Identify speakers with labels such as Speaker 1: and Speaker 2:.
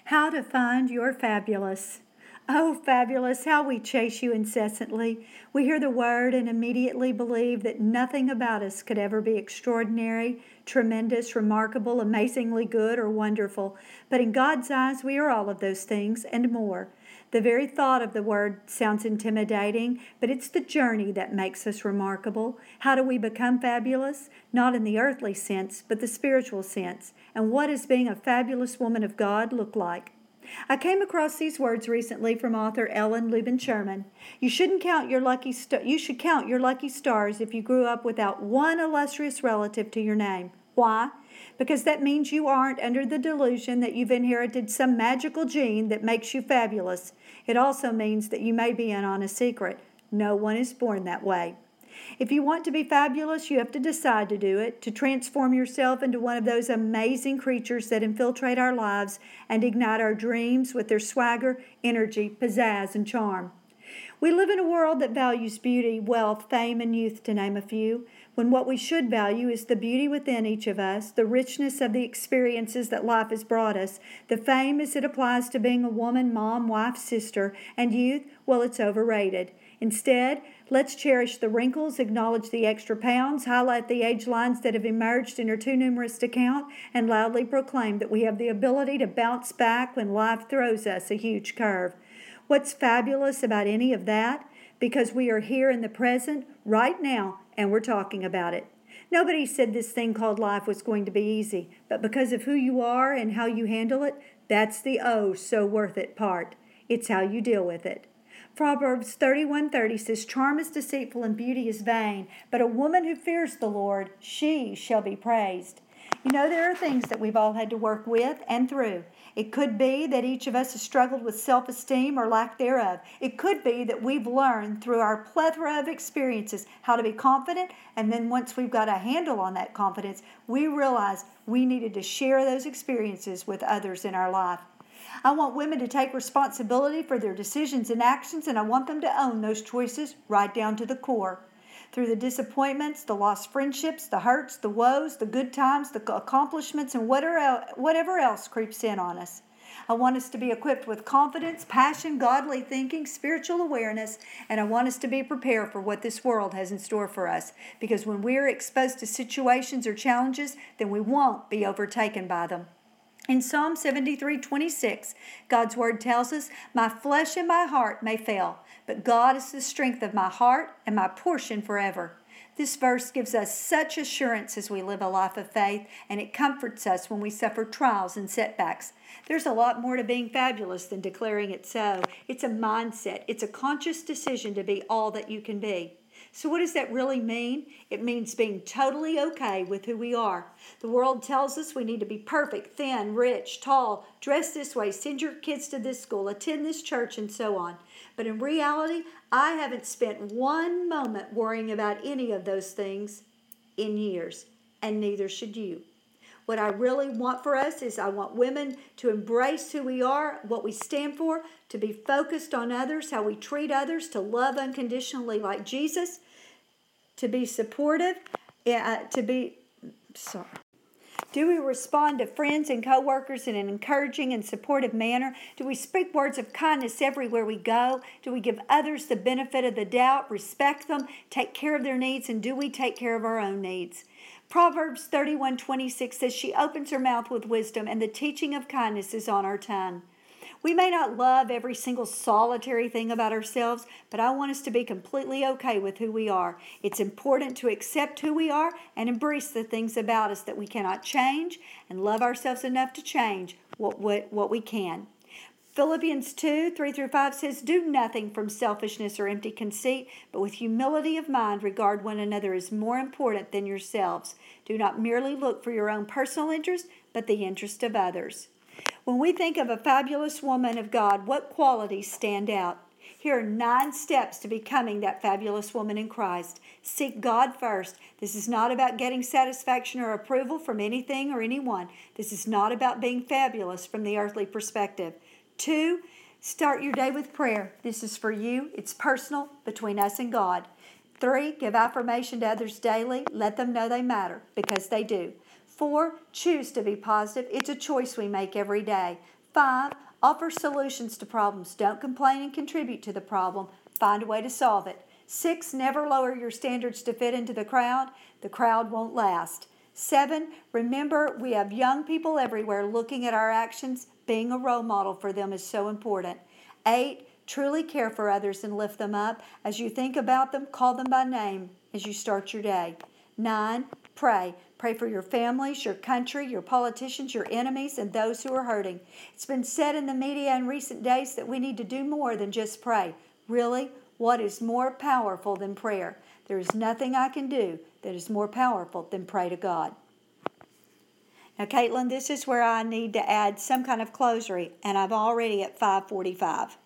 Speaker 1: How to find your fabulous. Oh, fabulous, how we chase you incessantly. We hear the word and immediately believe that nothing about us could ever be extraordinary, tremendous, remarkable, amazingly good, or wonderful. But in God's eyes, we are all of those things and more. The very thought of the word sounds intimidating, but it's the journey that makes us remarkable. How do we become fabulous? Not in the earthly sense, but the spiritual sense. And what does being a fabulous woman of God look like? I came across these words recently from author Ellen Lubin Sherman. You should count your lucky stars if you grew up without one illustrious relative to your name. Why? Because that means you aren't under the delusion that you've inherited some magical gene that makes you fabulous. It also means that you may be in on a secret. No one is born that way. If you want to be fabulous, you have to decide to do it, to transform yourself into one of those amazing creatures that infiltrate our lives and ignite our dreams with their swagger, energy, pizzazz, and charm. We live in a world that values beauty, wealth, fame, and youth, to name a few, when what we should value is the beauty within each of us, the richness of the experiences that life has brought us, the fame as it applies to being a woman, mom, wife, sister, and youth, well, it's overrated. Instead, let's cherish the wrinkles, acknowledge the extra pounds, highlight the age lines that have emerged and are too numerous to count, and loudly proclaim that we have the ability to bounce back when life throws us a huge curve. What's fabulous about any of that? Because we are here in the present, right now, and we're talking about it. Nobody said this thing called life was going to be easy, but because of who you are and how you handle it, that's the oh so worth it part. It's how you deal with it. Proverbs 31:30 says, Charm is deceitful and beauty is vain, but a woman who fears the Lord, she shall be praised. You know, there are things that we've all had to work with and through. It could be that each of us has struggled with self-esteem or lack thereof. It could be that we've learned through our plethora of experiences how to be confident, and then once we've got a handle on that confidence, we realize we needed to share those experiences with others in our life. I want women to take responsibility for their decisions and actions, and I want them to own those choices right down to the core. Through the disappointments, the lost friendships, the hurts, the woes, the good times, the accomplishments, and whatever else creeps in on us. I want us to be equipped with confidence, passion, godly thinking, spiritual awareness, and I want us to be prepared for what this world has in store for us. Because when we're exposed to situations or challenges, then we won't be overtaken by them. In Psalm 73:26, God's word tells us, My flesh and my heart may fail, but God is the strength of my heart and my portion forever. This verse gives us such assurance as we live a life of faith, and it comforts us when we suffer trials and setbacks. There's a lot more to being fabulous than declaring it so. It's a mindset. It's a conscious decision to be all that you can be. So what does that really mean? It means being totally okay with who we are. The world tells us we need to be perfect, thin, rich, tall, dress this way, send your kids to this school, attend this church, and so on. But in reality, I haven't spent one moment worrying about any of those things in years, and neither should you. What I really want for us is I want women to embrace who we are, what we stand for, to be focused on others, how we treat others, to love unconditionally like Jesus, to be supportive, Do we respond to friends and coworkers in an encouraging and supportive manner? Do we speak words of kindness everywhere we go? Do we give others the benefit of the doubt, respect them, take care of their needs, and do we take care of our own needs? Proverbs 31:26 says, She opens her mouth with wisdom, and the teaching of kindness is on her tongue. We may not love every single solitary thing about ourselves, but I want us to be completely okay with who we are. It's important to accept who we are and embrace the things about us that we cannot change, and love ourselves enough to change what we can. Philippians 2:3-5 says, Do nothing from selfishness or empty conceit, but with humility of mind regard one another as more important than yourselves. Do not merely look for your own personal interest, but the interest of others. When we think of a fabulous woman of God, what qualities stand out? Here are 9 steps to becoming that fabulous woman in Christ. Seek God first. This is not about getting satisfaction or approval from anything or anyone. This is not about being fabulous from the earthly perspective. 2, start your day with prayer. This is for you. It's personal, between us and God. 3, give affirmation to others daily. Let them know they matter, because they do. 4, choose to be positive. It's a choice we make every day. 5, offer solutions to problems. Don't complain and contribute to the problem. Find a way to solve it. 6, never lower your standards to fit into the crowd. The crowd won't last. 7, remember we have young people everywhere looking at our actions. Being a role model for them is so important. 8, truly care for others and lift them up. As you think about them, call them by name as you start your day. 9, pray. Pray for your families, your country, your politicians, your enemies, and those who are hurting. It's been said in the media in recent days that we need to do more than just pray. Really, what is more powerful than prayer? There is nothing I can do that is more powerful than pray to God. Now, Caitlin, this is where I need to add some kind of closery, and I'm already at 5:45.